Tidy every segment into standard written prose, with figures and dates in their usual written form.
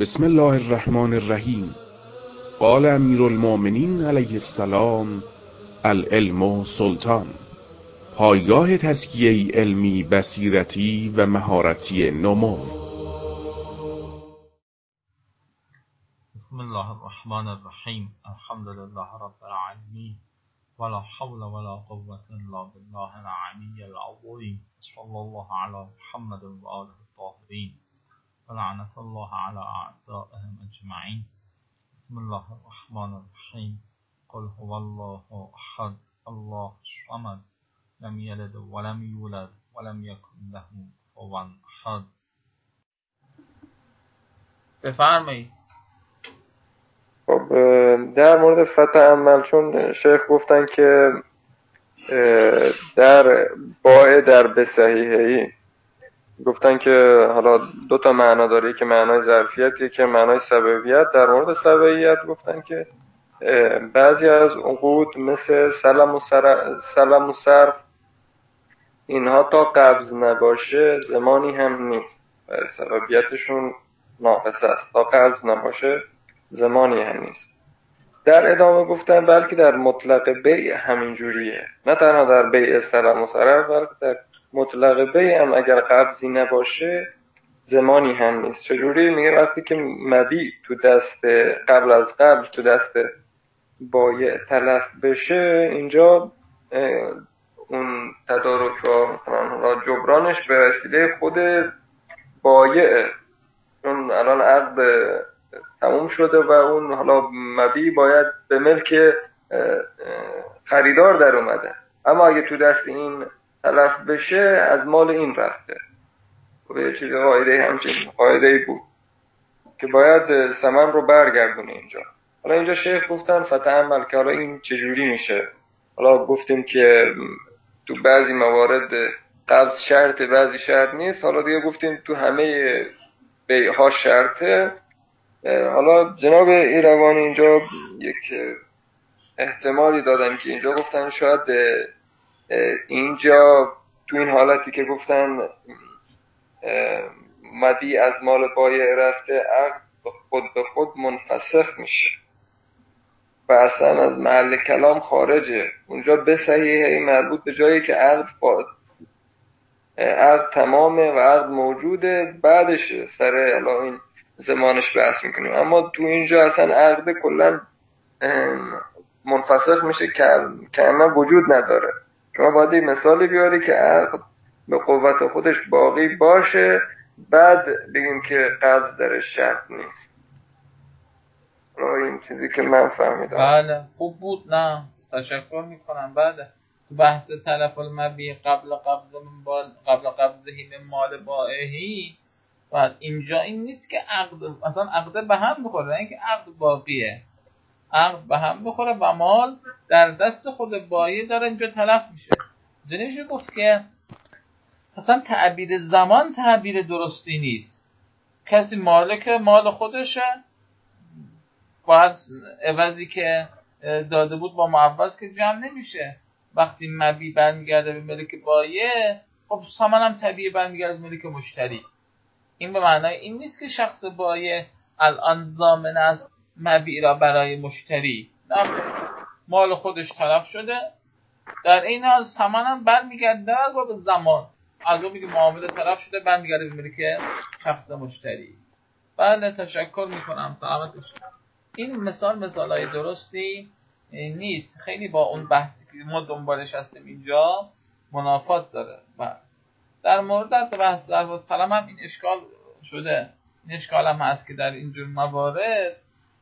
بسم الله الرحمن الرحیم. قال امیر المؤمنین علیه السلام: العلم سلطان. پایگاه تزکیه علمی، بصیرتی و مهارتی نمو. بسم الله الرحمن الرحیم. الحمد لله رب العالمین، ولا حول ولا قوة الا بالله العلی العظیم. صلی الله علی محمد و آله الطاهرین و لعنت الله علی اعدائهم اجمعین. بسم الله الرحمن الرحیم. قل هو الله احد الله الصمد لم یلد ولم یولد ولم یکن له کفوا احد. بفرمایید. خب در مورد فتح عمل، چون شیخ گفتن که در باع در به صحیحی گفتن که حالا دو تا معنا داره، که معنای ظرفیت، که معنای سببیت. در مورد سببیت گفتن که بعضی از عقود مثل سلم و صرف اینها تا قبض نباشه زمانی هم نیست، سببیتشون ناقص است. تا قبض نباشه زمانی هم نیست. در ادامه گفتن بلکه در مطلق بیع همین جوریه، نه تنها در بیع سلم و صرف، بلکه در مطلق بیع هم اگر قبضی نباشه زمانی هم نیست. چجوری؟ میگه وقتی که مبیع تو دست قبل از قبل تو دست بایع تلف بشه، اینجا اون تدارک را جبرانش به وسیله خود بایعه، چون الان عقد تموم شده و اون حالا مبیع باید به ملک خریدار در اومده، اما اگه تو دست این تلف بشه از مال این رفته. و یه چیز همچین قاعده‌ای بود که باید ثمن رو برگردونه. حالا اینجا شیخ گفتن فتح عمل، که حالا این چجوری میشه؟ حالا گفتیم که تو بعضی موارد قبض شرطه، بعضی شرط نیست. حالا دیگه گفتیم تو همه بیعها شرطه. حالا جناب ایروانی اینجا یک احتمالی دادن که اینجا گفتن شاید اینجا تو این حالتی که گفتن مبیع از مال بایع رفته، عقد خود به خود منفسخ میشه و اصلا از محل کلام خارجه. اونجا به صحیحه مربوط به جایی که عقد تمامه و عقد موجوده، بعدش سر الان این زمانش بحث میکنیم. اما تو اینجا اصلا عقد کلا منفسخ میشه که اما وجود نداره. شما باید این مثالی بیاری که عقد به قوت خودش باقی باشه، بعد بگیم که قبض درش شرط نیست. این چیزی که من فهمیدم. بله خوب بود. نه تشکر میکنم. بعد تو بحث تلف المبیع قبل قبضهی من مال بائعی، و اینجا این نیست که عقد به هم بخوره، نه اینکه عقد باقیه. عقد به هم بخوره و مال در دست خود بایع داره اینجا تلف میشه. جنیش گفت که اصلا تعبیر زمان تعبیر درستی نیست. کسی مالک مال خودشه، باید عوضی که داده بود با معوض که جمع نمیشه. وقتی مبیع برمیگرده به ملک بایع، خب ثمن هم طبیعی برمیگرده به ملک مشتری. این به معنای این نیست که شخص بایع الان ضامن است مبیع را برای مشتری. نه، مال خودش تلف شده، در این حال ثمن هم برمیگرده از باب زمان، از بابی که معامله تلف شده برمیگرده به ملک شخص مشتری. بله تشکر میکنم. سلامت باشید. این مثالای درستی نیست، خیلی با اون بحثی که ما دنبالش هستیم اینجا منافات داره. بله در مورد بحث ظرف و سلام هم این اشکال شده. این اشکال هم هست که در اینجور موارد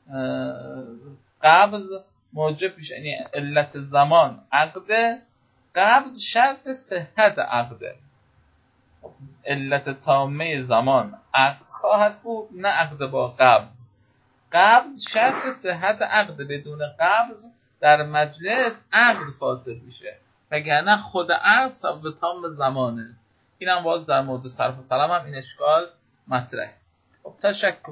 قبض موجب میشه، یعنی علت زمان عقد، قبض شرط صحت عقده. علت تامه زمان عقد خواهد بود، نه عقد با قبض. قبض شرط صحت عقد، بدون قبض در مجلس عقد فاسد میشه، وگرنه خود عقد سبب تام زمانه. این هم باز در مورد صرف و سلام هم این اشکال مطرحه. خب تشکر.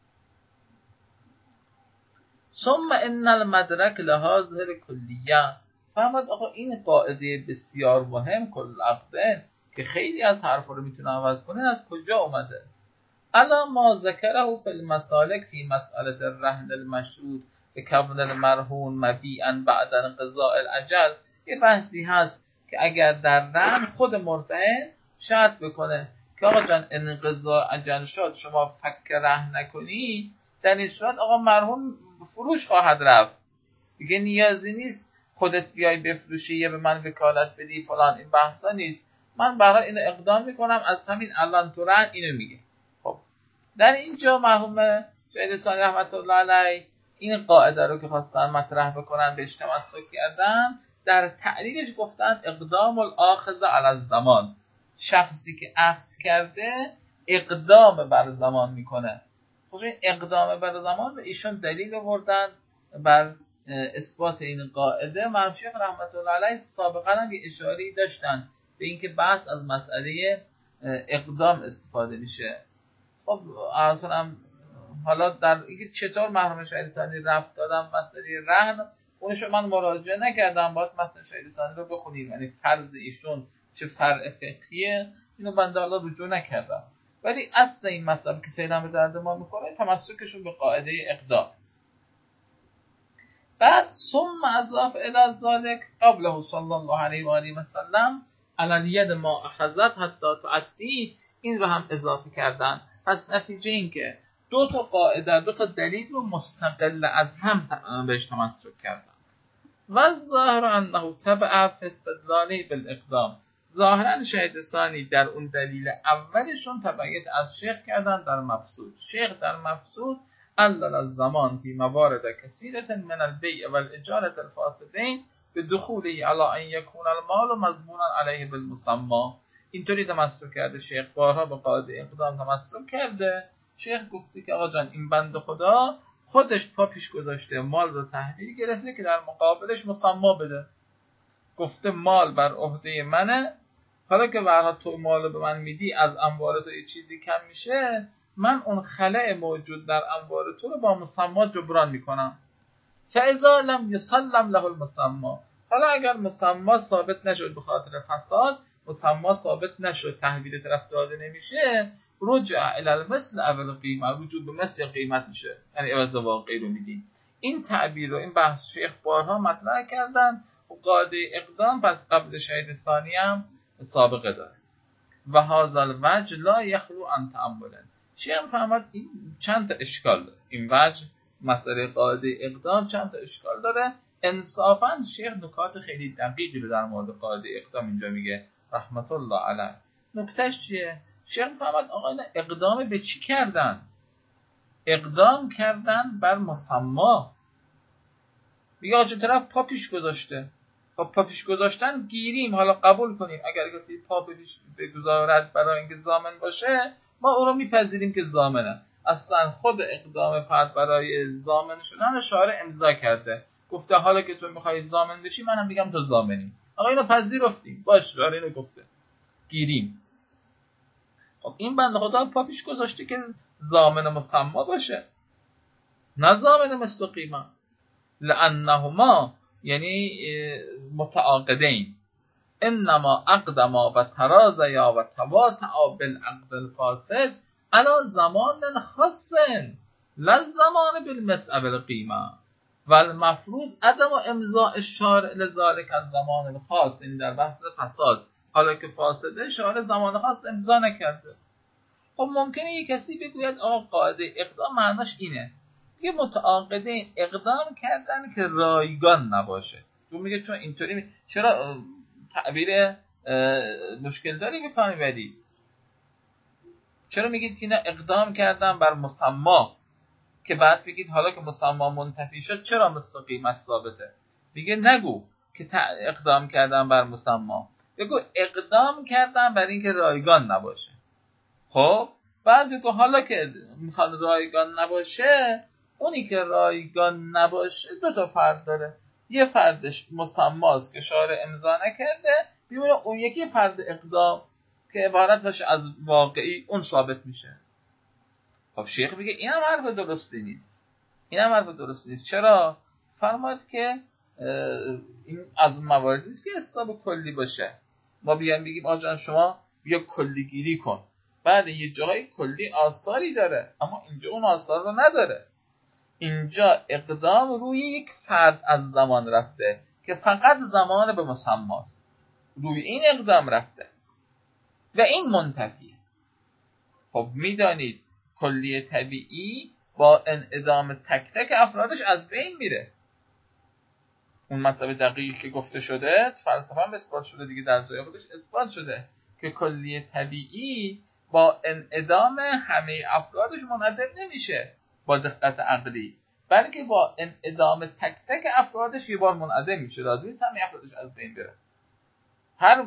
ثم ان المدرک لهذه الکلیه. فهمید آقا این قاعده بسیار مهم کل عقده که خیلی از حرفا رو میتونه عوض کنه از کجا اومده؟ الا ما ذکره فی المسالک فی مسئله الرهن المشروط که کون المرهون مبیعا بعد انقضاء الاجل. یه بحثی هست که اگر در رهن خود مرتهن شرط بکنه که آقا جان انقضاء اجل شد شما فک رهن نکنی، در این صورت آقا مرهون فروش خواهد رفت، دیگه نیازی نیست خودت بیای بفروشی یا به من وکالت بدی فلان، این بحثا نیست، من برای اینو اقدام میکنم از همین الان تو رهن اینو میگه. خب در اینجا مرحوم شهید ثانی رحمت الله علیه این قاعده رو که خواستن مطرح بکنن بهش تمسک کردن، در تعلیلش گفتن اقدام الاخذ علی الزمان، شخصی که اخذ کرده اقدام بر زمان میکنه. خب این اقدام بر زمان به ایشون دلیل آوردن بر اثبات این قاعده. مرحوم شیخ رحمت الله علیه سابقا هم یه اشاره‌ای داشتن به اینکه بحث از مسئله اقدام استفاده میشه. خب اصلا حالا در اینکه چطور مرحوم شهید ثانی رفت دادن مسئله رهن، اونشو من مراجعه نکردم، باید متن شهید ثانی رو بخونیم، یعنی فرض ایشون چه فرع فقهیه اینو بنده حالا رجوع نکردم، ولی اصل این مطلب که فعلا به درد ما میخوره تمسکشون به قاعده اقدام. بعد ثم اضاف الی ذلك قبله صلی الله علیه و آله و سلم علی الید ما اخذت حتی تعدی، این رو هم اضافه کردن. پس نتیجه این که دو تا قاعده، دو تا دلیل رو مستقل از هم بهش تمسک کردن. و ظاهر انه تبع فی استدلاله بالاقدام، ظاهرا شهید ثانی در اون دلیل اولشون تبعیت از شیخ کردن در مبسوط. شیخ در مبسوط علل الزمان فی موارد کثیرة من البیع و الاجارة الفاسدین بدخوله علی ان یکون المال مضمونا علیه بالمسمى، اینطوری تمسک کرده شیخ، بارها به قاعده اقدام تمسک کرده. شیخ گفته که آقا جان این بنده خدا خودش پا پیش گذاشته مال رو تحویل گرفته که در مقابلش مسما بده، گفته مال بر عهده منه، حالا که برها تو مال رو به من میدی از اموال تو یه چیزی کم میشه، من اون خلأ موجود در اموال تو رو با مسما جبران میکنم. فاذا لم یسلم له المسما، حالا اگر مسما ثابت نشد به خاطر فساد، مسما ثابت نشد تحویل طرف داده نمیشه، رجع الی المثل او القیمه، رجوع به مثل قیمت میشه، یعنی عوض واقعی رو میدیم. این تعبیر رو این بحث شیخ بارها مطرح کردن و قاعده اقدام پس قبل شهید ثانی هم سابقه داره. و هذا الوجه لا یخلو عن تأمل. شیخ فهمد این چند تا اشکال داره، این وجه مسئله قاعده اقدام چند تا اشکال داره. انصافا شیخ نکات خیلی دقیقی رو در مورد قاعده اقدام اینجا میگه رحمت الله علیه. نکتهش چیه؟ شیخ فهمد آقا اینا اقدام به چی کردن؟ اقدام کردن بر مسما. میگه آجا طرف پا پیش گذاشته، پا پیش گذاشتن گیریم، حالا قبول کنیم اگر کسی پا پیش بگذارد برای اینکه ضامن باشه ما او رو میپذیریم که ضامنه. اصلا خود اقدام فرد برای ضامن شدن شارع امضا کرده، گفته حالا که تو میخوای ضامن بشی منم میگم تو ضامنی، آقا اینو پذیرفتیم، باش شارع اینو گفته گیریم. خب این بنده خدا پا پیش گذاشته که ضامن مسما باشه، نه ضامن مستقیما، لانهما یعنی متعاقدین، انما اقدما و ترازیا و تواطعا بالعقد الفاسد علی زمان خاص لا زمان بالمثل او القیمه و المفروض عدم امضاء الشارع لذلك الزمان الخاص. این در بحث فساد، حالا که فاسده شارع زمان خاص امضا نکرده. خب ممکنه یک کسی بگوید آقا قاعده اقدام معناش اینه، یه متعاقدین اقدام کردن که رایگان نباشه. تو میگه چون اینطوری چرا تعبیر مشکل داری میکنی بدی؟ چرا میگید که اینا اقدام کردن بر مسما که بعد بگید حالا که مسما منتفی شد چرا مثل قیمت ثابته؟ میگه نگو که اقدام کردن بر مسما، بگو اقدام کردن بر اینکه رایگان نباشه. خب بعد بگو حالا که میخواد رایگان نباشه، اونی که رایگان نباشه دو تا فرد داره، یه فردش مسماست که شارع امضا نکرده، بیمونه اون یکی فرد اقدام که عبارت باشه از واقعی، اون ثابت میشه. خب شیخ میگه این هم حرف درستی نیست، این هم حرف درستی نیست. چرا؟ فرماد که این از اون مواردی نیست که حساب کلی باشه، ما بیان بگیم آجان شما بیا کلیگیری کن، بعد یه جای کلی آثاری داره، اما اینجا اون آثار رو نداره. اینجا اقدام روی یک فرد از زمان رفته که فقط زمان به مسماست، روی این اقدام رفته و این منتفیه. خب میدانید کلیه طبیعی با انعدام تک تک افرادش از بین میره. اون مطلب دقیقی که گفته شده فلسفه هم اثبات شده دیگه، در جای خودش اثبات شده که کلیه طبیعی با انعدام همه افرادش منعدم نمیشه با دقت عقلی، بلکه با انعدام تک تک افرادش یه بار منعدم میشه. لازم نیست همه افرادش از بین بره. هر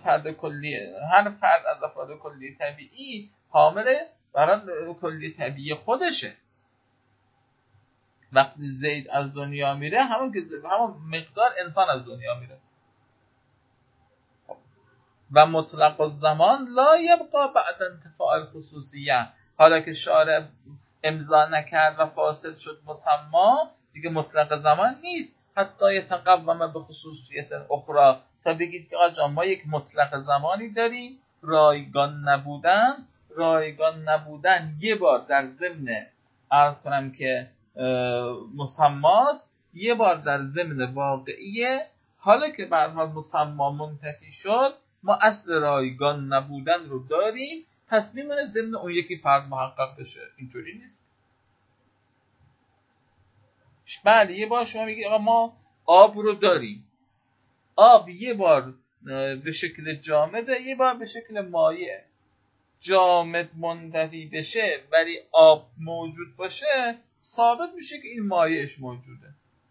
فرد از افراد کلیه طبیعی حامل برای کلیه طبیعی خودشه. وقتی زید از دنیا میره همون مقدار انسان از دنیا میره. و مطلق الزمان لا یبقى بعد انتفاع الخصوصیه. حالا که شارع امضا نکرد و فاسد شد مسما، دیگه مطلق زمان نیست حتی یتقوم به خصوصیت اخرى، تا بگید که آقا ما یک مطلق زمانی داریم رایگان نبودن یه بار در ضمن عرض کنم که مسماست، یه بار در ضمن واقعیه. حالا که به هر حال مسما منتفی شد ما اصل رایگان نبودن رو داریم، پس میمونه ضمن اون یکی فرد محقق بشه. اینطوری نیست. بله یه بار شما میگی آقا ما آب رو داریم، آب یه بار به شکل جامده یه بار به شکل مایع. جامد منتفی بشه ولی آب موجود باشه، ثابت میشه که این مایعش موجوده.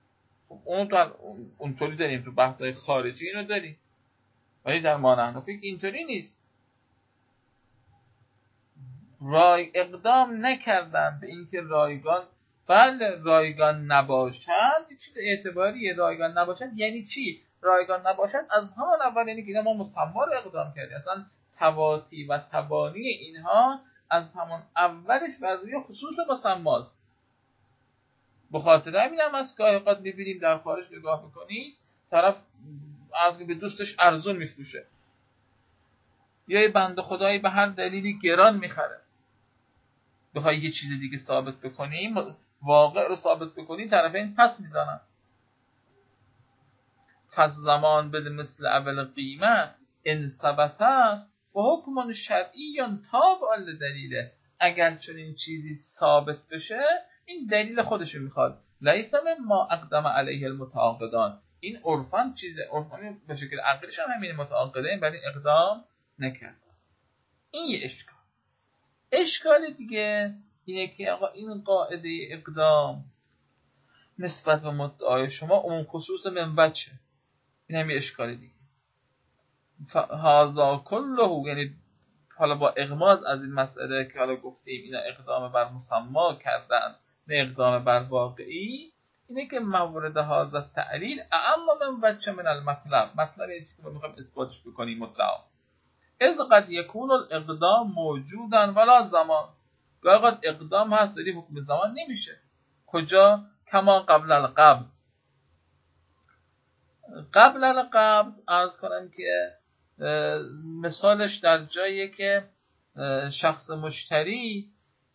اونطوری داریم تو بحث‌های خارجی اینو داریم، ولی در مانحنفی اینطوری نیست. اقدام نکردن به اینکه رایگان نباشد. چیز اعتباریه رایگان نباشد یعنی چی؟ رایگان نباشد از همون اول یعنی که اینا ما مسما رو اقدام کردیم، اصلا تواتی و تبانی اینها از همون اولش بر روی خصوص مسماست. به خاطر همین هم از گاهی اوقات می‌بینیم در خارج نگاه می‌کنید طرف عرض به دوستش ارزون می‌فروشه، یا یه بنده خدایی به هر دلیلی گران می‌خره. بخوای یه چیز دیگه ثابت بکنی، واقع رو ثابت بکنی، طرفین پس میزنن. پس زمان بده مثل اول قیمه ان ثبتا فحکم شرعی تابع لدلیله. اگر چنین چیزی ثابت بشه این دلیل خودشو میخواد. لیس ما اقدم علیه المتعاقدان. این عرفان چیزه، عرفانی به شکل عقلیش هم همین متعاقدین ولی اقدام نکرد. این یه اشکال دیگه اینه که آقا این قاعده اقدام نسبت به مدعای شما اون خصوص منبت چه؟ این هم یه اشکال دیگه. هذا کله، یعنی حالا با اغماض از این مسئله که حالا گفتیم اینا اقدام بر مسما کردن نه اقدام بر واقعی، اینه که مورد هذا تعلیل اعم من وجه من مطلب یه چیزی که ما میخوایم اثباتش بکنیم مدعا. اذ قد یکون الاقدام موجودا ولا زمان. گاهی اقدام هست ولی حکم زمان نمیشه. کجا؟ کما قبل القبض. قبل القبض عرض کنم که مثالش در جایی که شخص مشتری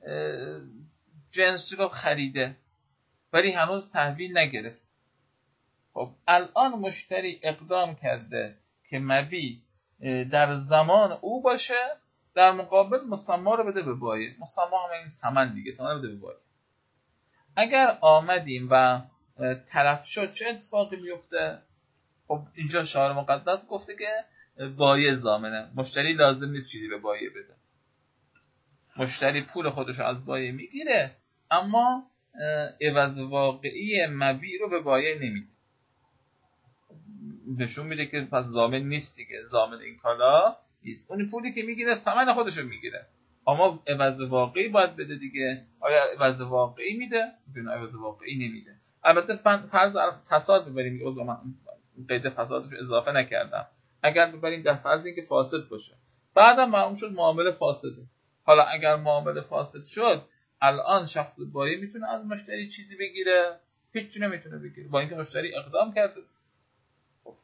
جنسی رو خریده ولی هنوز تحویل نگرفت. خب الان مشتری اقدام کرده که مبیع در زمان او باشه، در مقابل مسما رو بده به بایع. مسما هم این ثمن دیگه، ثمن بده به بایع. اگر آمدیم و تلف شد چه اتفاقی میفته؟ خب اینجا شارع مقدس گفته که بایع ضامنه، مشتری لازم نیست چیزی به بایع بده. مشتری پول خودش رو از بایع میگیره اما عوض واقعی مبیع رو به بایع نمیده. نشون میده که پس ضامن نیست دیگه، ضامن این کالا نیست. اون پولی که میگیره ثمن خودش رو میگیره اما عوض واقعی باید بده دیگه. آیا عوض واقعی میده؟ نه، عوض واقعی نمیده. البته فرض فساد ببریم، عذر من قید فسادش رو اضافه نکردم. اگر ببریم در فرض اینکه فاسد باشه بعدم معلوم شد معامله فاسده. حالا اگر معامله فاسد شد الان شخص بایع میتونه از مشتری چیزی بگیره؟ هیچ چیزی نمیتونه بگیره با اینکه مشتری اقدام کرده.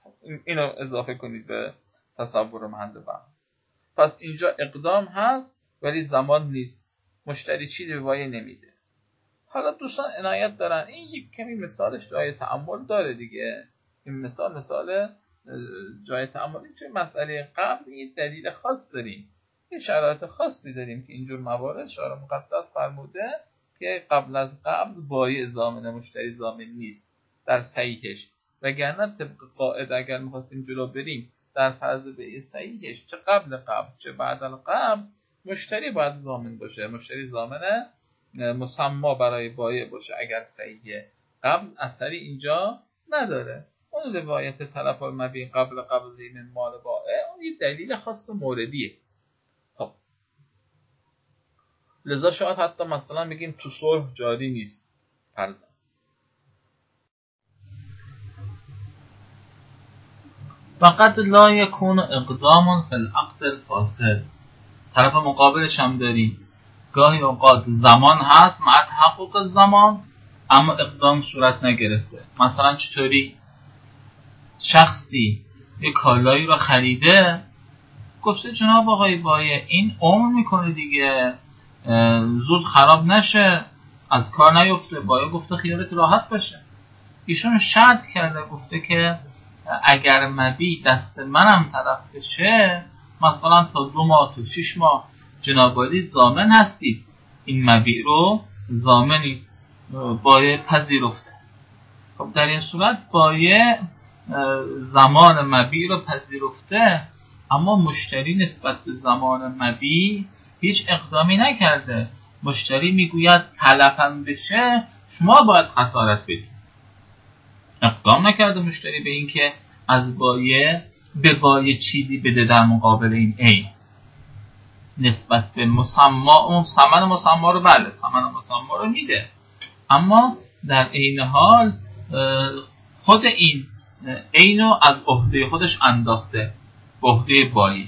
اینو اضافه کنید به تصور محل بحث. پس اینجا اقدام هست ولی زمان نیست. مشتری چیزی به بایع نمیده. حالا دوستان عنایت دارن این یک کمی مثالش جای تأمل داره دیگه. این مثال جای تأمل. توی مسئله قبل یه دلیل خاص داریم، یه شرایط خاصی داریم که اینجور موارد شارع مقدس فرموده که قبل از قبض بایع ضامن، مشتری ضامن نیست در صحیحش. وگرنه طبق قاعده اگر می‌خواستیم جلو بریم در فرض بیع صحیحش، چه قبل قبض چه بعد القبض، مشتری باید ضامن باشه. مشتری ضامن مسما برای بایع باشه. اگر صحیحه قبض اثری اینجا نداره. اون روایت تلف المبیع قبل قبض من مال بائع اون یه دلیل خاص موردیه. خب لذا شاید حتی مثلا بگیم تو صلح جاری نیست فرضاً. فقط لا یکون اقدام فی العقد الفاسد. طرف مقابلش هم داریم گاهی اوقات زمان هست مع تحقق زمان اما اقدام صورت نگرفته. مثلا چطوری؟ شخصی یک کالایی رو خریده، گفته جناب آقای بایع این عمر میکنه دیگه، زود خراب نشه، از کار نیفته. بایع گفته خیالت راحت باشه. ایشون شرط کرده، گفته که اگر مبیع دست منم تلف بشه، مثلا تا 2 ماه تا 6 ماه جناب عالی ضامن هستید، این مبیع رو ضامنی. بایع پذیرفته. خب در این صورت بایع زمان مبیع رو پذیرفته، اما مشتری نسبت به زمان مبیع هیچ اقدامی نکرده. مشتری میگوید تلفم بشه شما باید خسارت بدید. اقدام نکرده مشتری به این که از بایع به بایع چیزی بده در مقابل این عین. نسبت به مسما اون ثمن مسما رو بله ثمن مسما رو میده، اما در عین حال خود این عینو از عهده خودش انداخته به عهده بایع.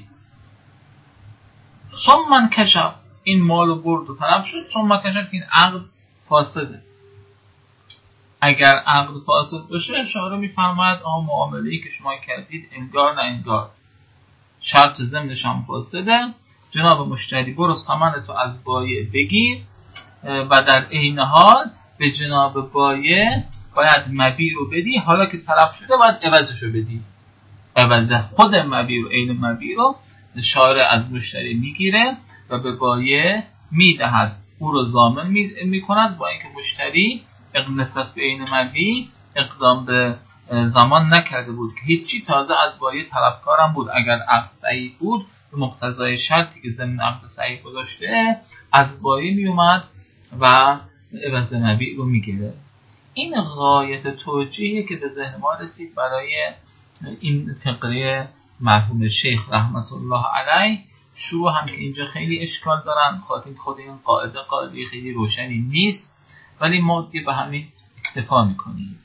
ثم کشف این مال و برد و طرف شد. ثم کشف این عقد فاسده. اگر عقد فاسد باشه شارع میفرماید معامله‌ای که شما کردید انگار نه انگار، شرط ضمنش هم فاسده. جناب مشتری برو ثمنتو از بایع بگیر و در عین حال به جناب بایع باید مبیع رو بدی. حالا که تلف شده باید عوضش رو بدی. عوض خود مبیع رو، عین مبیع رو شارع از مشتری میگیره و به بایع میدهد. او رو ضامن میکند با اینکه مشتری نسبت به عین مبیع اقدام به زمان نکرده بود که هیچی، تازه از بایع طلبکارم بود. اگر عقد صحیح بود به مقتضای شرطی که ضمن عقد صحیح گذاشته از بایع میومد و عوض مبیع رو میگیره. این غایت توجیهی که به ذهن ما رسید برای این فقره مرحوم شیخ رحمت الله علیه. شروع هم که اینجا خیلی اشکال دارن، خاطر خود این قاعده خیلی روشنی نیست، ولی ما دیگه به همین اکتفا میکنیم.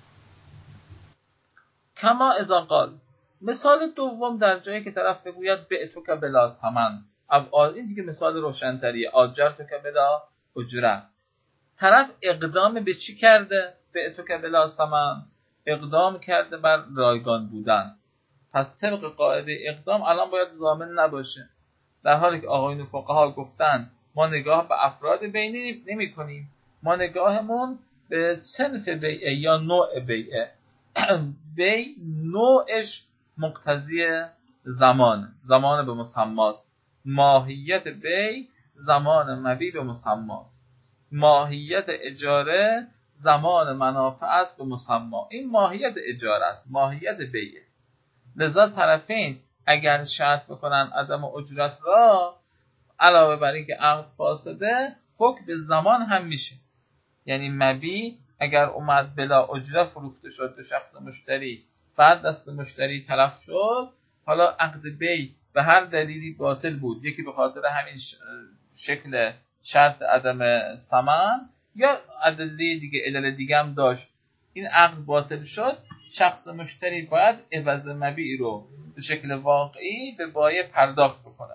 کما اذا قال، مثال دوم در جایی که طرف بگوید بعتک بلا ثمن. این دیگه مثال روشن‌تریه. آجرتک بلا اجره. طرف اقدام به چی کرده؟ بعتک بلا ثمن، اقدام کرده بر رایگان بودن. پس طبق قاعده اقدام الان باید ضامن نباشه، در حالی که آقایون فقها گفتن ما نگاه به افراد بیع نمی کنیم، ما نگاهمون به صنف بیع یا نوع بیع. بیع نوعش مقتضی زمان به مسماست. ماهیت بیع زمان مبیع به مسماست. ماهیت اجاره زمان منافع است به مسما. این ماهیت اجاره است، ماهیت بیع. لذا طرفین اگر شرط بکنن عدم اجرت را، علاوه بر این که عقد فاسده، حکم به زمان هم میشه. یعنی مبیع اگر اومد بلا اجره فروخته شد به شخص مشتری، بعد دست مشتری تلف شد، حالا عقد بیع به هر دلیلی باطل بود، یکی به خاطر همین شکل شرط عدم ثمن یا علل دیگه هم داشت، این عقد باطل شد، شخص مشتری باید عوض مبیع رو به شکل واقعی به بایع پرداخت بکنه.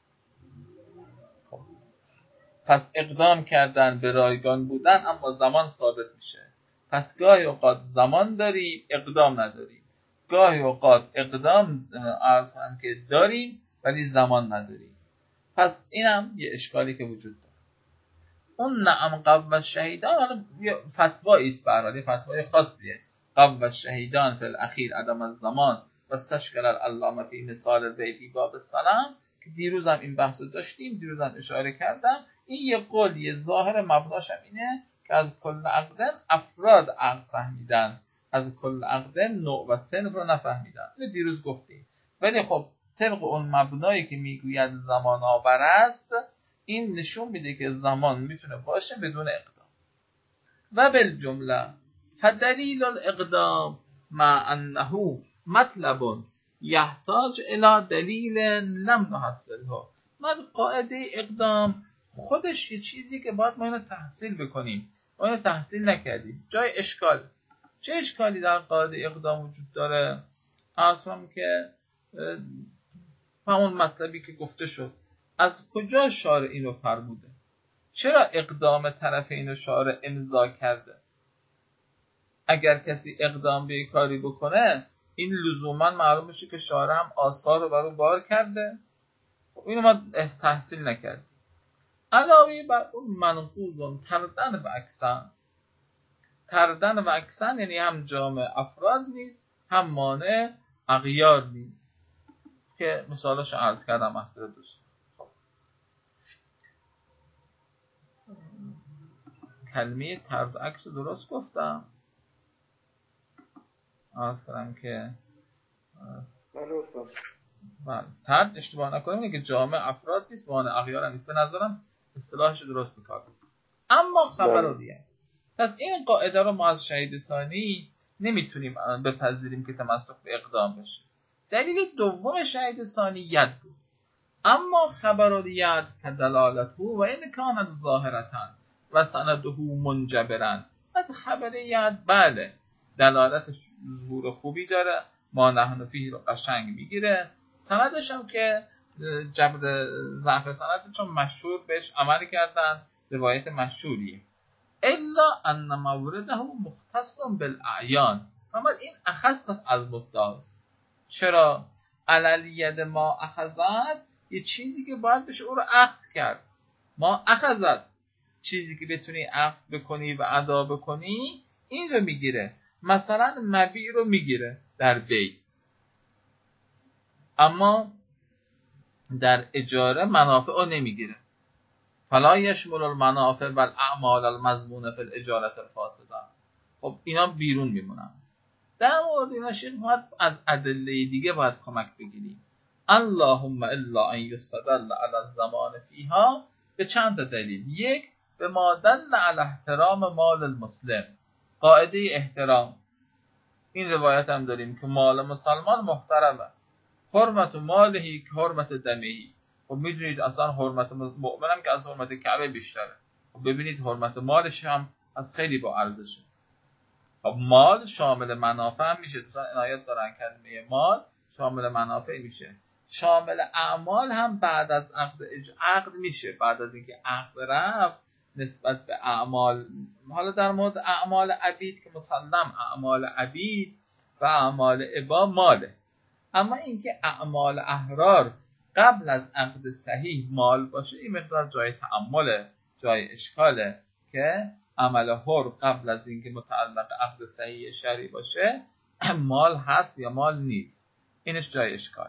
پس اقدام کردن به رایگان بودن اما زمان ثابت میشه. پس گاهی اوقات زمان داریم اقدام نداریم، گاهی اوقات اقدام که داریم ولی زمان نداریم. پس اینم یه اشکالی که وجود داره. اون نعم قو الشهیدان حالا یه فتوایی است، برای فتوای خاصیه. قو الشهیدان فی الاخیر عدم الزمان و استشکل العلامه فی مثال البیتی باب السلام که دیروز هم این بحث رو داشتیم، دیروز هم اشاره کردم. این یه قولیه، ظاهر مبناش هم اینه که از کل عقدن افراد عقد فهمیدن، از کل عقدن نوع و صنف رو نفهمیدن. اینو دیروز گفتیم. ولی خب طبق اون مبنایی که میگوید زمان آور است، این نشون میده که زمان میتونه باشه بدون اقدام. و بالجمله فدلیل الاقدام مع انه مطلب یحتاج الى دلیل لم نحصله. من قاعده اقدام خودش یه چیزی که باید ما اینو تحصیل بکنیم، ما اینو تحصیل نکردیم. جای اشکال، چه اشکالی در قاعده اقدام وجود داره؟ اصلا که همون مطلبی که گفته شد، از کجا شارع اینو فرموده؟ چرا اقدام طرفین رو شارع امضا کرده؟ اگر کسی اقدام به کاری بکنه، این لزوما معلوم میشه که شارع هم آثار رو برای بار کرده. اینو ما تحصیل نکردیم. علاوه بر اون منقوض تردن و اکسن، تردن و اکسن یعنی هم جامع افراد نیست، هم مانع اغیار نیست که مثالش عرض کردم اصلا دوست. کلمه طرد عکس درست گفتم؟ عرض کردم که بله، طرد اشتباه نکنیم اینه که جامع افراد نیست، مانع اغیار نیست. به نظرم اصطلاحش درست میکارد. اما خبر دیگه، پس این قاعده رو ما از شهید ثانی نمیتونیم بپذیریم که تمسک به اقدام بشه. دلیل دوم شهید ثانی ید بود. اما خبر ید کدلالته و این کانت ظاهرتن و سنده منجبرن. خبر ید بله دلالتش ظهور خوبی داره، ما نحن فیه رو قشنگ میگیره، سندش هم که جبر ضعف سند چون مشهور بهش عمل کردن، روایت مشهوریه. الا ان مورده مختص بالاعیان، اما این اخص از مدعاست. چرا؟ علل ید ما اخذت، یه چیزی که باید بشه او رو اخذ کرد. ما اخذت، چیزی که بتونی اخذ بکنی و ادا بکنی این رو میگیره. مثلا مبیع رو میگیره در بیع، اما در اجاره منافع رو نمیگیره. فلا یشمل المنافع و الاعمال المضمونه فی الاجاره الفاسده. خب اینا بیرون میمونن. در مورد اینا شیخ باید از ادله دیگه باید کمک بگیریم. اللهم الا ان یستدل علی الزمان فیها، به چند دلیل. یک، به ما دل علی احترام مال المسلم، قاعده احترام. این روایت هم داریم که مال مسلمان محترمه، حرمت مالهی که حرمت دمهی. خب میدونید اصلا حرمت مؤمنم که از حرمت کعبه بیشتره. خب ببینید حرمت مالش هم از خیلی با ارزشه. خب مال شامل منافع هم میشه، دوستان عنایت دارن کلمه مال شامل منافع میشه، شامل اعمال هم بعد از عقد میشه. بعد از اینکه عقد رفت نسبت به اعمال، حالا در مورد اعمال عبید که مسلم اعمال عبید و اعمال ابا ماله، اما اینکه اعمال احرار قبل از عقد صحیح مال باشه این مقدار جای تأمله، جای اشکاله که عمل حر قبل از اینکه متعلق عقد صحیح شرعی باشه مال هست یا مال نیست، اینش جای اشکال.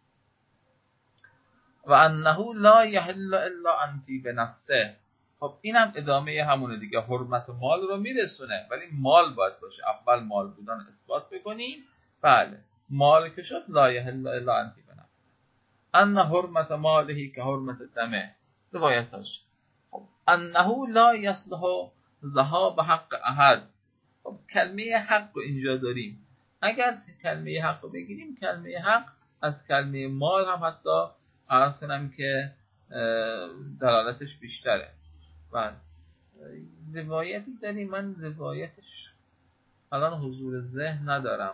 و انه لا یحل الا انتی بنفسه. خب اینم ادامه همونه دیگه، حرمت مال رو میرسونه ولی مال باید باشه. اول مال بودن اثبات بکنیم. بله مال که شد لا یحل الا انتی بنفسه. ان حرمت مالهی که حرمت دمه، روایتاش. خب انه لا یصلح ذهاب حق احد. خب کلمه حق رو اینجا داریم. اگر کلمه حق رو بگیریم، کلمه حق از کلمه مال هم حتی عرض کنم که دلالتش بیشتره. و روایتی داریم، من روایتش الان حضور ذهن ندارم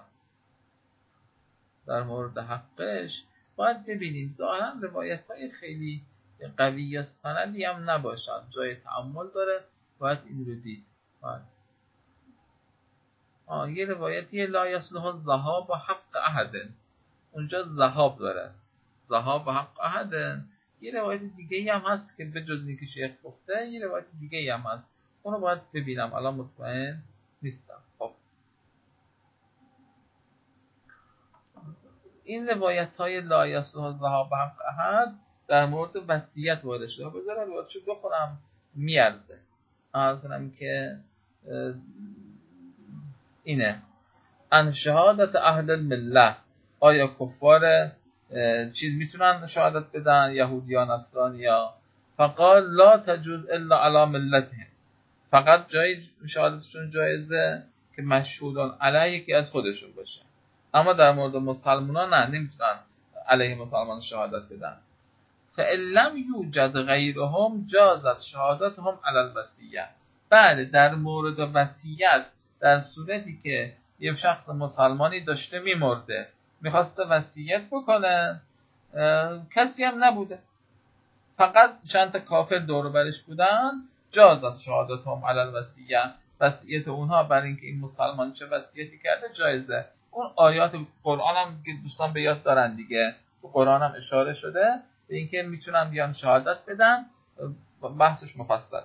در مورد حقش، باید ببینیم. ظاهرا روایت های خیلی قوی یا سندی هم نباشن، جای تأمل داره، باید این رو دید. یه روایتی لا یصلح الذهاب حق احد، اونجا ذهاب داره، ذهاب حق احد، یه روایت دیگه هم هست که به جز اینکه شیخ گفته یه روایت دیگه هم هست، اونو باید ببینم، الان مطمئن نیستم. خب این روایت های لا یصلح الذهاب بحق احد در مورد وصیت وارد شده. بذارم روایتشو بخونم میارزه. مثلا که اینه ان شهادت اهل المله، آیا کفار چیز میتونن شهادت بدن، یهودیان نصرانیا؟ فقال لا تجوز الا علی ملتهم، فقط جای شهادتشون جایزه که مشهودان علیه یکی از خودشون باشه، اما در مورد مسلمانان نه، نمیتونن علیه مسلمان شهادت بدن. فإن لم یوجد غیرهم جازت شهادتهم علی الوصیه. بله در مورد وصیت، در صورتی که یه شخص مسلمانی داشته میمرده میخواسته وصیت بکنه، کسی هم نبوده، فقط چند تا کافر دور و برش بودن، جازت شهادتهم علی الوصیه، وصیت اونها برای اینکه این مسلمان چه وصیتی کرده جایزه. اون آیات قرآن هم که دوستان به یاد دارن دیگه، تو قرآن هم اشاره شده به اینکه میتونن بیان شهادت بدن، بحثش مفصل.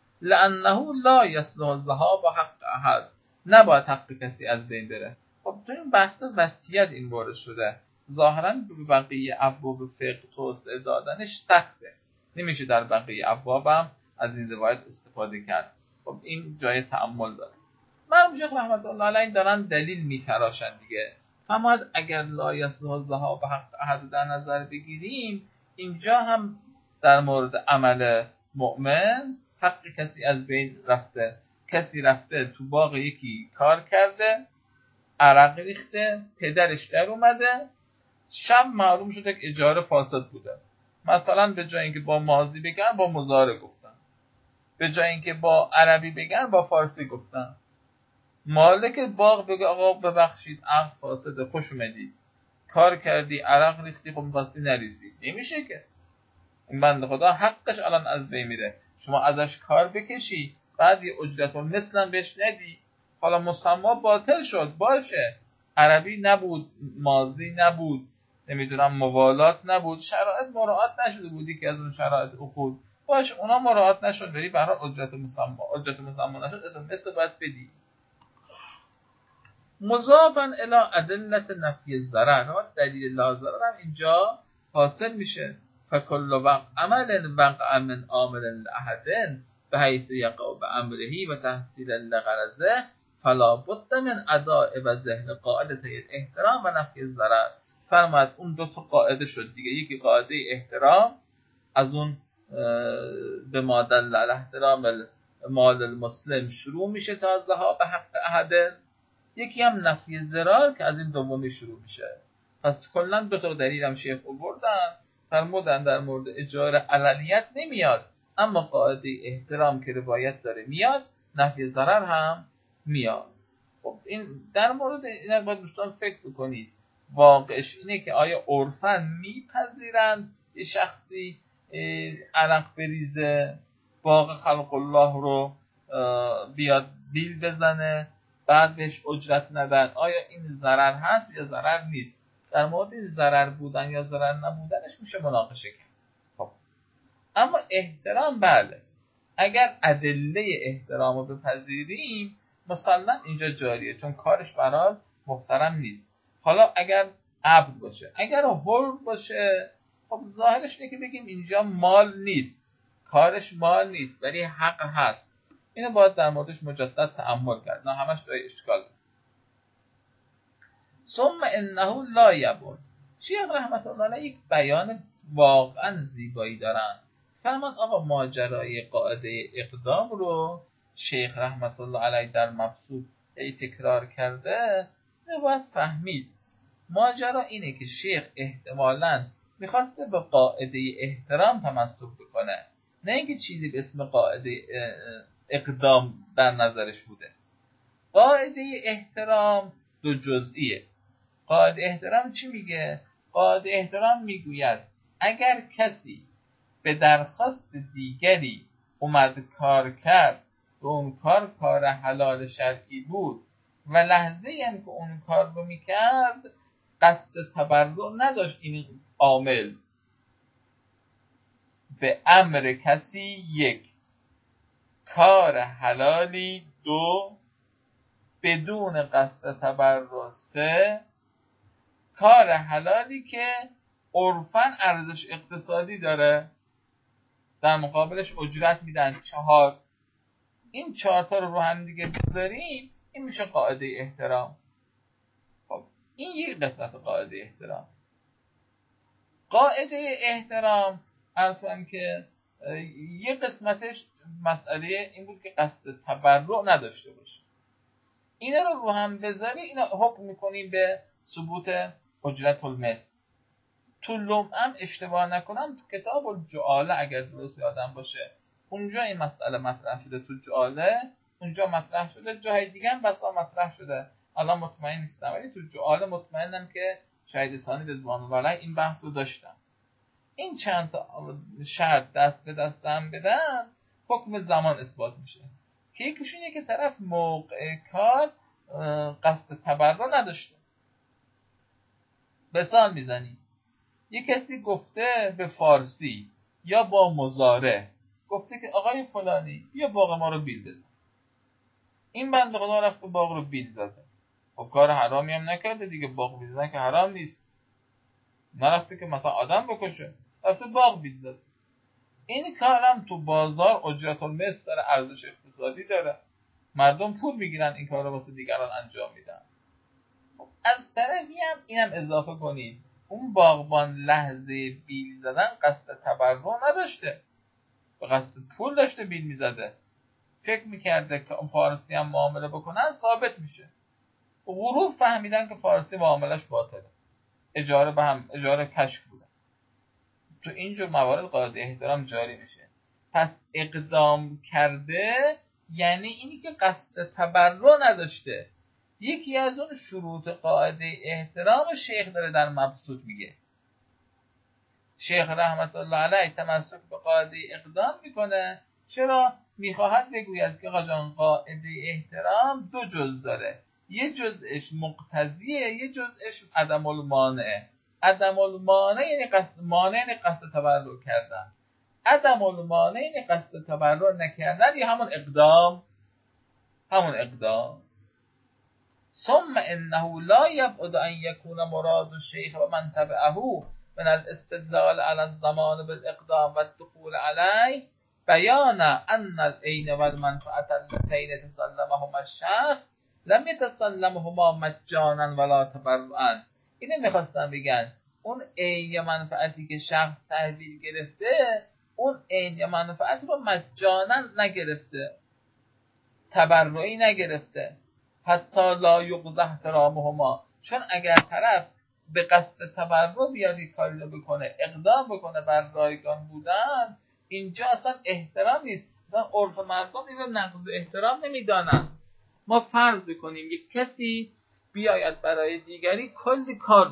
لانه لا یصلح الذهاب حق احد، نباید حق کسی از بین بره. خب تو این بحث وصیت این وارد شده، ظاهرا به بقیه ابواب فقه توسعه دادنش سخته، نمیشه در بقیه ابواب هم از این روایت استفاده کرد. خب این جای تأمل داره. مرحوم شیخ رحمت الله علیه دارن دلیل میتراشن دیگه. فرمود اگر لا یصلح الذهاب حق احد در نظر بگیریم، اینجا هم در مورد عمل مؤمن حق کسی از بین رفته. کسی رفته تو باغ یکی کار کرده، عرق ریخته، پدرش در اومده، شب معلوم شده که اجاره فاسد بوده. مثلا به جای اینکه با ماضی بگن با مضارع گفتن، به جای اینکه با عربی بگن با فارسی گفتن. مالک باغ بگه آقا ببخشید عقد فاسده، خوش اومدید، کار کردی عرق ریختی، خب می‌خواستی نریزی، نمیشه که. این بنده خدا حقش الان از بین میره، شما ازش کار بکشی بعد یه اجرت مثلا بهش ندی، حالا مسما باطل شد، باشه عربی نبود، ماضی نبود، نمیدونم موالات نبود، شرایط مراعات نشده بودی که از اون شرایط عقود باشه، اونا مراعات نشد، بری برای اجرت مسما نشد، اتون مثل باید بدی. مضافاً الی ادلت نفی الضرر، دلیل لا ضرر هم اینجا حاصل میشه. فکل وقع عمل وقع من عامل احد بحیث یقع بامره و تحصیل لغرضه فلا بد من اداء و ذهن قاعده احترام و نفی الضرر. فرمود اون دو تا قاعده شد دیگه، یکی قاعده احترام، از اون به ما دل علی احترام مال المسلم شروع میشه تا ذهاب به حق احد، یکی هم نفی ضرر که از این دومی شروع میشه. پس کلا دو تا دلیل هم شیخ آوردن، فرمودن در مورد اجاره علنیت نمیاد، اما قاعده احترام که روایت داره میاد، نفی ضرر هم میاد. خب این در مورد اینا باید دوستان فکر بکنید. واقعش اینه که آیا عرفاً میپذیرند یه شخصی عرق بریزه، باغ خلق الله رو بیاد بیل بزنه بعد بهش اجرت ندن، آیا این ضرر هست یا ضرر نیست؟ در مورد این ضرر بودن یا ضرر نبودنش میشه مناقشه کرد. خب اما احترام، بله اگر ادله احترام رو بپذیریم مسلما اینجا جاریه، چون کارش برای محترم نیست. حالا اگر عبد باشه، اگر حر باشه، خب ظاهرش اینه که بگیم اینجا مال نیست، کارش مال نیست ولی حق هست. اینو باید در موردش مجدد تأمل کرد، نه همش جای اشکال. ثم انه لا یبون. شیخ رحمت الله علیه یک بیان واقعا زیبایی دارن. فرمان آقا ماجرای قاعده اقدام رو شیخ رحمت الله علیه در مبسوط تکرار کرده، باید فهمید. ماجرا اینه که شیخ احتمالاً میخواسته به قاعده احترام تمسک بکنه، نه اینکه چیزی به اسم قاعده اقدام در نظرش بوده. قاعده احترام دو جزئیه. قاعده احترام چی میگه؟ قاعده احترام میگوید اگر کسی به درخواست دیگری اومد کار کرد و اون کار حلال شرعی بود و لحظه هم که اون کار رو میکرد قصد تبرع نداشت این عامل، به امر کسی 1 کار حلالی 2 بدون قصد تبرع 3 کار حلالی که عرفاً ارزش اقتصادی داره در مقابلش اجرت میدن 4 این 4 تا رو هم دیگه بذاریم این میشه قاعده احترام. خب این یک قسمت قاعده احترام. قاعده احترام اصلا که یه قسمتش مسئله این بود که قصد تبرع نداشته باشه. اینا رو هم بذاری اینا حکم میکنیم به ثبوت اجرت المثل. تو لمعم اشتباه نکنم تو کتاب الجعاله اگر درست یادم باشه اونجا این مسئله مطرح شده. تو جعاله اونجا مطرح شده، جای دیگه هم بسا مطرح شده، الان مطمئن نیستم، ولی تو جعاله مطمئنم که شهید ثانی رضوان الله علیه این بحث رو داشتم. این چند تا شرط دست به دستم بدن حکم زمان اثبات میشه که یکیش اینه که طرف موقع کار قصد تبرع نداشته. مثال میزنیم یک کسی گفته به فارسی یا با مضارع گفته که آقای فلانی بیا باغ ما رو بیل بزن. این بنده خدا رفته باغ رو بیل زده. خب کار حرامی هم نکرده دیگه، باغ بیل زدن که حرام نیست. نرفته که مثلا آدم بکشه، رفته باغ بیل زده. این کارم تو بازار اجرت المثل داره، ارزش اقتصادی داره، مردم پول میگیرن این کار رو واسه دیگران انجام میدن. خب از طرفی هم اینم اضافه کنید اون باغبان لحظه بیل زدن قصد تبرع نداشته، به قصد پول داشته بیل میزده، فکر میکرده که اون فارسی هم معامله بکنن ثابت میشه. غروب فهمیدن که فارسی معاملش باطله، اجاره به هم اجاره کشک بوده. تو اینجور موارد قاعده احترام جاری میشه. پس اقدام کرده یعنی اینی که قصد تبرع نداشته. یکی از اون شروط قاعده احترام شیخ داره در مبسوط میگه. شیخ رحمت الله علیه تمسک به قاعده اقدام میکنه. چرا؟ میخواهد بگوید که آقا جان قاعده احترام 2 جز داره، یه جزءش مقتضیه، یه جزءش عدم المانعه. عدم المانع یعنی قصد، مانع یعنی قصد تبرع کردن، عدم المانع یعنی قصد تبرع نکردن، یا همون اقدام. ثم انه لا یبعد ان یکون مراد الشیخ و من تبعه من الاستدلال على الزمان بالاقدام والدخول عليه بیان ان العین والمنفعه اللتین تسلمهما الشخص لم يتسلمهما مجانا ولا تبرعا. اینو میخواستم بگن اون عین یا منفعتی که شخص تحویل گرفته اون عین یا منفعت رو مجانا نگرفته، تبرعی نگرفته. حتی لا یقضى احترامهما، چون اگر طرف به قصد تبرع بیاد کاری رو بکنه، اقدام بکنه بر رایگان بودن، اینجا اصلا احترام نیست. اصلا عرف مردم اینو نقض احترام نمیدانن. ما فرض بکنیم یک کسی بیاید برای دیگری کلی کار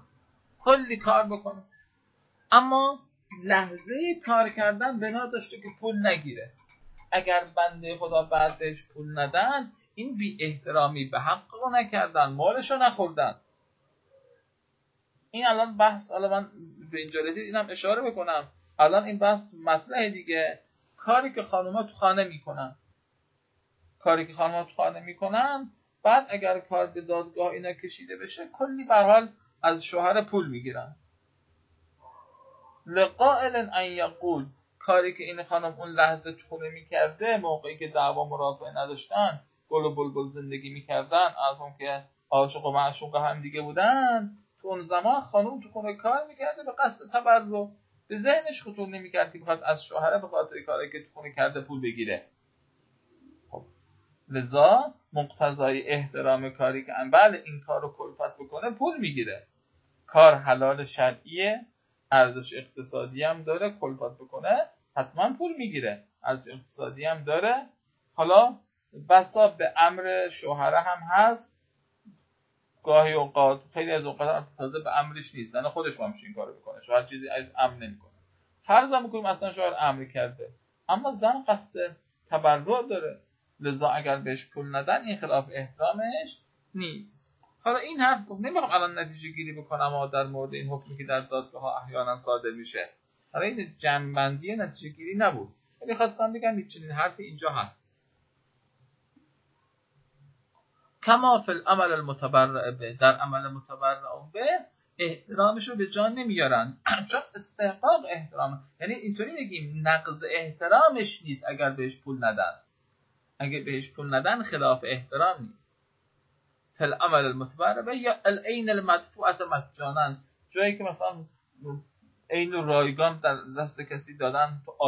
بکنه اما لحظه کار کردن بنا داشته که پول نگیره. اگر بنده خدا بعد بهش پول ندن این بی احترامی به حق رو نکردن، مالش رو نخوردن. این الان بحث، الان من به اینجا رسید اینم اشاره بکنم، الان این بحث مطرحه دیگه. کاری که خانوما تو خانه میکنن بعد اگر کار به دادگاه اینا کشیده بشه کلی به هر حال از شوهر پول میگیرن. لقائل ان یقول، کاری که این خانم اون لحظه تو خونه میکرده موقعی که دعوا مرافعه نداشتن، گل و بلبل زندگی میکردن، از اون که عاشق و معشوق هم دیگه بودن، تو اون زمان خانم تو خونه کار میکرده به قصد تبرع، به ذهنش خطور نمیکرد که بخواد از شوهره به خاطر کاری که تو خونه کرده پول بگیره. خب لذا مقتضای احترام کاری که بله این کار رو کلفت بکنه پول میگیره، کار حلال شرعیه، ارزش اقتصادی هم داره، کلفت بکنه حتما پول میگیره، ارزش اقتصادی هم داره. حالا بسا به امر شوهره هم هست، گاهی اوقات، خیلی از اوقات هم تازه به امرش نیست، زن خودش همش این کارو میکنه، شوهر چیزی از امر نمیکنه. فرض هم میکنیم اصلا شوهر امر کرده اما زن قصد تبرع داره، لذا اگر بهش پول ندن این خلاف احترامش نیست. حالا این حرف گفت نمیخوام الان نتیجه گیری بکنم در مورد این حکمی که در دادگاه ها احیانا صادر میشه. برای این جمع‌بندی نتیجه گیری نبود، ولی خواستم بگم یک چنین حرفی اینجا هست. کما فی العمل المتبرع به، در عمل متبرع به احترامش رو به جا نمیارن چون استحقاق احترام، یعنی اینطوری بگیم نقض احترامش نیست اگر بهش پول ندن، اگر بهش پول ندن خلاف احترام نیست. فی العمل المتبرع به یا العین المدفوعه مجانا، جایی که مثلا عین و رایگان در دست کسی دادن تو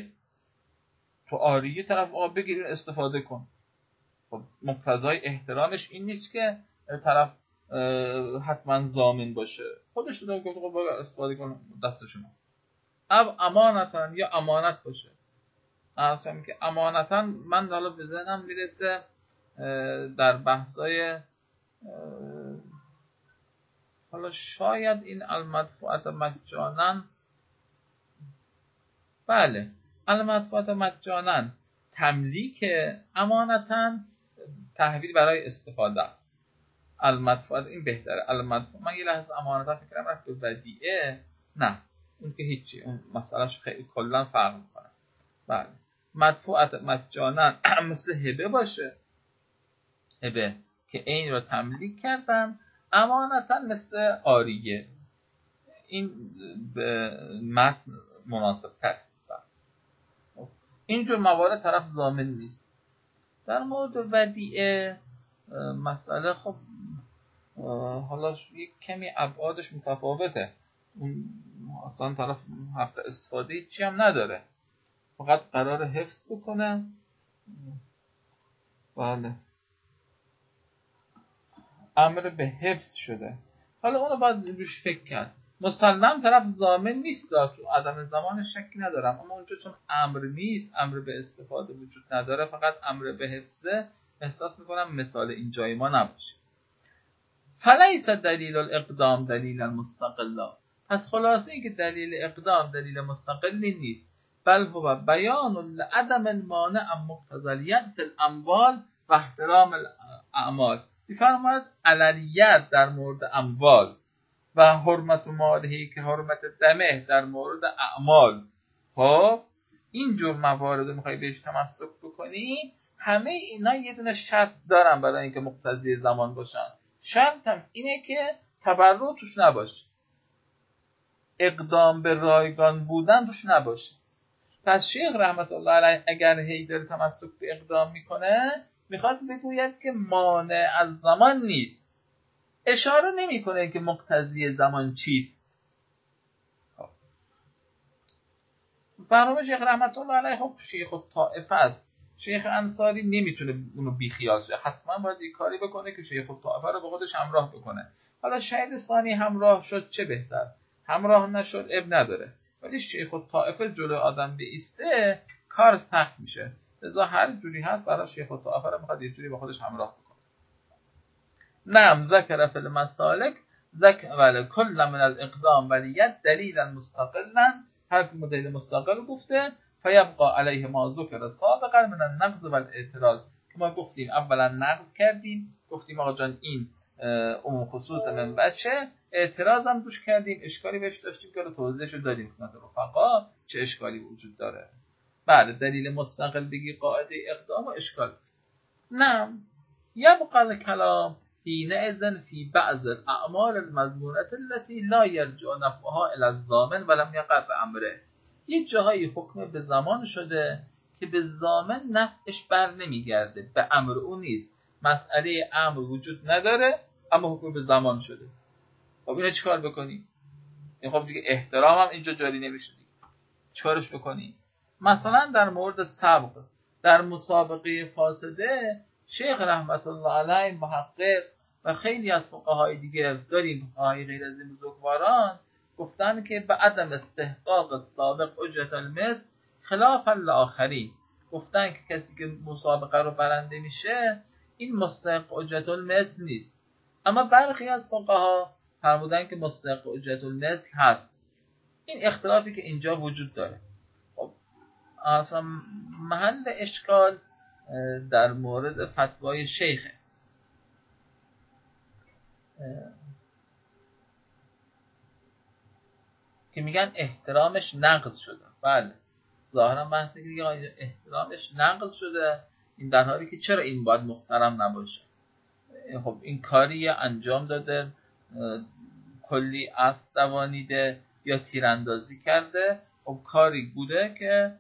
آریه طرف آقا بگیرین استفاده کن، خب مقتضای احترامش این نیست که طرف حتما ضامن باشه، خودش رو گفت خب استفاده کن دست شما. امانتاً یا امانت باشه، اصلا که امانتاً من حالا به ذهنم میرسه در بحثای حالا شاید این المدفوعه مجانا، بله المدفوعه مجانا تملیک، امانتاً تحویل برای استفاده است. المدفوعه این بهتره. المدفوعه من یه لحظه امانتاً فکر کنم رفت به ودیعه، نه اون که هیچی، اون مسئلهش خیلی کلا فرق میکنه. بله مدفوعه مجانا مثل هبه باشه، هبه که این رو تملیک کردن، امانتاً مثل آریه، این به متن مناسب تر. اینجور موارد طرف ضامن نیست. در مورد ودیعه مسئله خب حالا یک کمی ابعادش متفاوته، اون اصلا طرف حق استفاده چی هم نداره، فقط قرار حفظ بکنه. بله امر به حفظ شده، حالا اونو باید روش فکر کرد. مسلم طرف ضامن نیست، تو عدم زمانش شکی ندارم، اما اونجا چون امر نیست، امر به استفاده وجود نداره، فقط امر به حفظه، احساس میکنم مثال اینجای ما نباشه. فلیس دلیل الاقدام دلیل مستقلا، پس خلاصه ای که دلیل اقدام دلیل مستقلی نیست، بل هو بیان لعدم المانع مقتضیت الاموال و احترام الاعمال. می‌فرماید عللیت در مورد اموال و حرمت مالهی که حرمت دمه در مورد اعمال، خب اینجور موارد رو میخوای بهش تمسک بکنی، همه اینا یه دونه شرط دارن برای اینکه مقتضی زمان باشن. شرط هم اینه که تبرع توش نباشه، اقدام به رایگان بودن توش نباشه. پس شیخ رحمت الله علیه اگر هیدر تمسک به اقدام میکنه، میخواد بگوید که مانع از زمان نیست، اشاره نمیکنه که مقتضی زمان چیست. برنامه شیخ رحمت الله علیه خب شیخ الطائفه است، شیخ انصاری نمیتونه اونو بیخیال شه، حتما باید یک کاری بکنه که شیخ الطائفه رو به خودش همراه بکنه. حالا شاید ثانی همراه شد چه بهتر، همراه نشد اب نداره، ولی شیخ الطائفه جلو آدم بیسته کار سخت میشه، لذا هر جوری هست برای شیخ الطائفه رو میخواد یه جوری به خودش همراه بکنه. نعم ذکر فی المسالک ذکر کل من الاقدام ولیت دلیلا مستقلا، هر دلیل مستقل گفته، فیبقى علیه ما ذکر سابقا من النقض و الاعتراض، که ما گفتیم اولا نقض کردیم، گفتیم آقا جان این عموم خصوص من بچه، اعتراض هم دوش کردیم، اشکالی بهش داشتیم که رو توضیحش رو دادیم خدمت رفقا چه اشکالی وجود داره. بعد دلیل مستقل بگی قاعده اقدام و اشکال. نه یبقى الکلام حینئذ فی بعض الاعمال المضمونة التي لا یرجع نفعها الی الضامن ولم یقع بامره، یه جاهای حکم به زمان شده که به ضامن نفعش بر نمیگرده، به امر اون نیست، مسئله امر وجود نداره اما حکم به زمان شده. خب اینو چیکار بکنی؟ این خب دیگه احترام هم اینجا جاری نمیشه دیگه، چیکارش بکنی؟ مثلا در مورد سبق در مسابقه فاسده، شیخ رحمت الله علیه محقق و خیلی از فقهای دیگه داریم، فقهای غیر از این بزرگواران گفتن که به عدم استحقاق سابق اجرت المثل خلاف الاخرین، گفتن که کسی که مسابقه رو برنده میشه این مستحق اجرت المثل نیست، اما برخی از فقها فرمودن که مستحق اجرت المثل هست. این اختلافی که اینجا وجود داره، خب اصلا محل اشکال در مورد فتوای شیخه. که میگن احترامش نقض شده. بله ظاهرا بحثی که میگه احترامش نقض شده، این در حالی که چرا این باید محترم نباشه؟ خب این کاری انجام داده، کلی اسب دوانیده یا تیراندازی کرده، خب کاری بوده که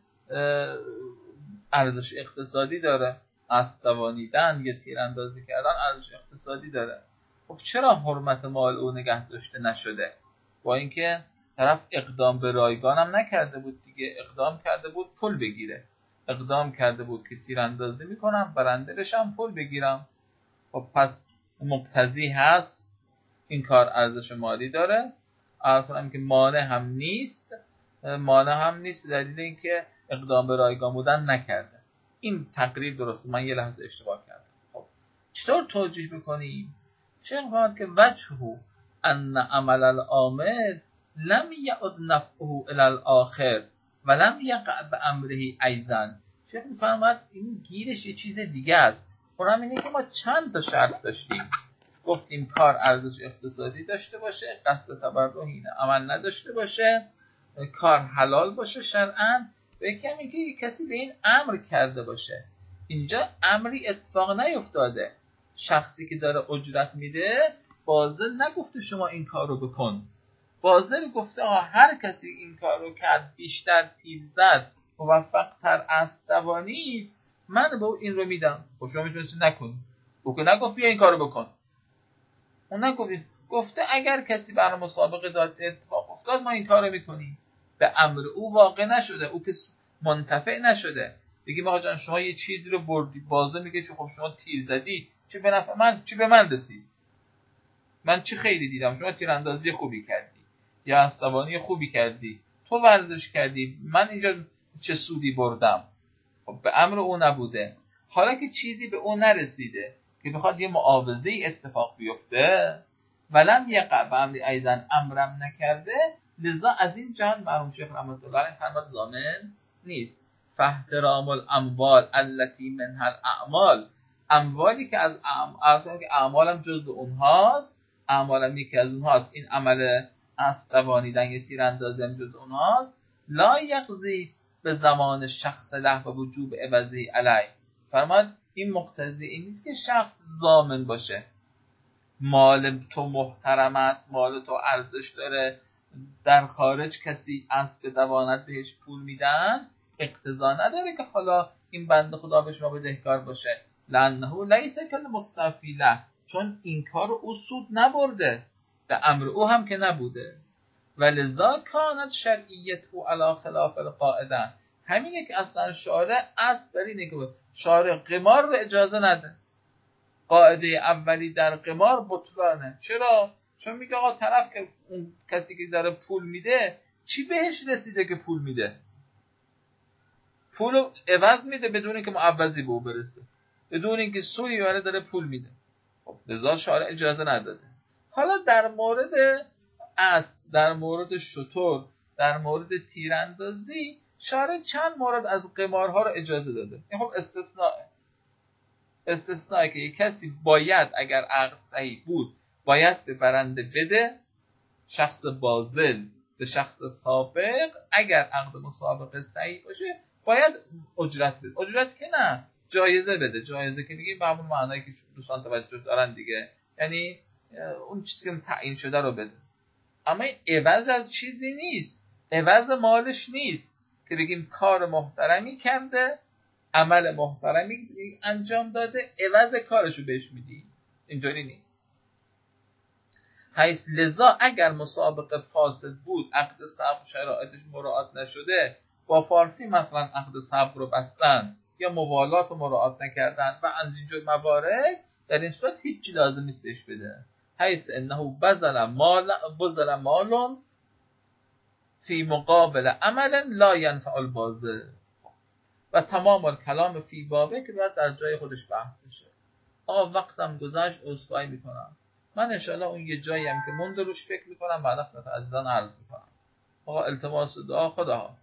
ارزش اقتصادی داره. اسب دوانیدن یا تیراندازی کردن ارزش اقتصادی داره. خب چرا حرمت مال او نگه داشته نشده؟ با اینکه طرف اقدام به رایگان هم نکرده بود دیگه، اقدام کرده بود پول بگیره، اقدام کرده بود که تیراندازی میکنم برنده بشم پول بگیرم. خب پس مقتضی هست این کار ارزش مالی داره، اصلا که مانع هم نیست به دلیل اینکه اقدام به رایگان بودن نکرده. این تقریر درسته، من یه لحظه اشتباه کردم. خب چطور توجیه بکنیم؟ چه می‌گوید که وجهه ان عمل العامل لم یعد نفعه الی الاخر و لم یقع بامره ایضا. چه می‌فرماید این گیرش یه چیز دیگه است. اونم اینه که ما چند تا شرط داشتیم، گفتیم کار ارزش اقتصادی داشته باشه، قصد تبرهی عمل نداشته باشه، کار حلال باشه شرعاً، و یکی هم اینکه کسی به این امر کرده باشه. اینجا امری اتفاق نیفتاده. شخصی که داره اجرت میده باذل نگفته شما این کار رو بکن، باذل گفته هر کسی این کار رو کرد، بیشتر تیر زد، موفق‌تر اسب دوانید، من به او این رو میدم. خب شما میتونستی نکنی، او که نگفت بیا این کار رو بکن. اون نگفت، گفته اگر کسی برای مسابقه داد اتفاق افتاد ما این کار رو میکنیم. به امر او واقع نشده، او که منتفع نشده. بگیم آقا جان شما یه چیزی رو بردی، بازه میگه خب شما تیر زدی، چه به نفع من، چه به من رسید، من چه خیلی دیدم، شما تیراندازی خوبی کردی یا اسب‌دوانی خوبی کردی، تو ورزش کردی، من اینجا چه سودی بردم؟ خب به امر او نبوده. حالا که چیزی به او نرسیده که بخواد یه معاوضه اتفاق بیفته، ولم یقع بامر ایضا، امرم نکرده، لذا از این جهت مرحوم شیخ رحمت الله علیه فرمود ضامن نیست. فاحترام الاموال التي منها الاعمال، اموالی که از اعمالم جزء اونهاست، اعمالم یکی از اونهاست، این عمل اسب دوانیدن یا تیراندازی هم جزء اونهاست، لا یقضی به زمان شخص له و وجوب عوضی علی. فرماد این مقتضی این نیست که شخص ضامن باشه. مال تو محترم است، مال تو ارزش داره، در خارج کسی اسب دواند بهش پول میدن، اقتضا نداره که حالا این بنده خدا به شما بدهکار باشه. لانه لیس کالمستوفی له، چون این کار او سود نبرده، به امر او هم که نبوده. ولذا کانت شرعیته علی خلاف القاعده، همینه که اصلا شارع اصل بر اینه که شارع قمار رو اجازه نده. قاعده اولی در قمار بطلانه. چرا؟ چون میگه آقا طرف که اون کسی که داره پول میده چی بهش رسیده که پول میده؟ پولو عوض میده بدون اینکه معوضی به او برسه، بدون اینکه سوی برای داره پول میده. خب لذا شارع اجازه نداده. حالا در مورد اسب، در مورد شتر، در مورد تیراندازی شارع چند مورد از قمارها رو اجازه داده. این خب استثناء که یک کسی باید اگر عقد صحیح بود باید به برنده بده، شخص باذل به شخص سابق اگر عقد مسابقه صحیح باشه باید اجرت بده. اجرت که نه، جایزه بده. جایزه که میگیم به همون معنایی که دوستان توجه دارن دیگه، یعنی اون چیزی که تعیین شده رو بده. اما عوض از چیزی نیست، عوض مالش نیست که بگیم کار محترمی کرده، عمل محترمی انجام داده، عوض کارشو بهش میدی. اینطوری نیست. حیث لذا اگر مسابقه فاسد بود، عقد صبر شرایطش مراعات نشده، با فارسی مثلا عقد صبر رو بستن یا موالات رو مراعات نکردن و از اینجور موارد، در این صورت هیچی لازم نیست بهش بده. حیث انه بذل مال فی مقابل عمل لا ینفع الباذل، و تمام الکلام فی بابه که باید در جای خودش بحث بشه. آقا وقتم گذشت، عذرخواهی میکنم. من انشاءالله اون یه جایی هم که مونده روش فکر میکنم بعد خدمت عزیزان عرض میکنم. آقا التماس دعا، خدا.